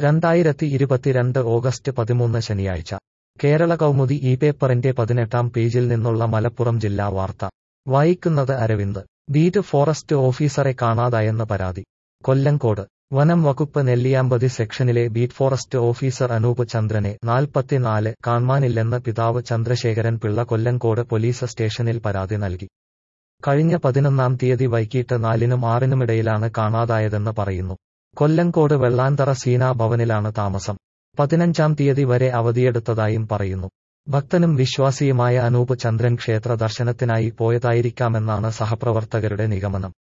2022 August 13 ശനിയാഴ്ച കേരള കൗമുദി ഈ പേപ്പറിന്റെ 18-ാം പേജിൽ നിന്നുള്ള മലപ്പുറം ജില്ലാ വാർത്ത വായിക്കുന്നത് അരവിന്ദ്. ബീറ്റ് ഫോറസ്റ്റ് ഓഫീസറെ കാണാതായെന്ന് പരാതി. കൊല്ലങ്കോട് വനം വകുപ്പ് നെല്ലിയാമ്പതി സെക്ഷനിലെ ബീറ്റ് ഫോറസ്റ്റ് ഓഫീസർ അനൂപ് ചന്ദ്രനെ 44 കാണാനില്ലെന്ന് പിതാവ് ചന്ദ്രശേഖരൻ പിള്ള കൊല്ലങ്കോട് പോലീസ് സ്റ്റേഷനിൽ പരാതി നൽകി. കഴിഞ്ഞ 11-ാം തീയതി വൈകിട്ട് 4-നും 6-നുമിടയിലാണ് കാണാതായതെന്ന് പറയുന്നു. കൊല്ലങ്കോട് വെള്ളാന്തറ സീനാ ഭവനിലാണ് താമസം. 15-ാം തീയതി വരെ അവധിയെടുത്തതായും പറയുന്നു. ഭക്തനും വിശ്വാസിയുമായ അനൂപ് ചന്ദ്രൻ ക്ഷേത്ര ദർശനത്തിനായി പോയതായിരിക്കാമെന്നാണ് സഹപ്രവർത്തകരുടെ നിഗമനം.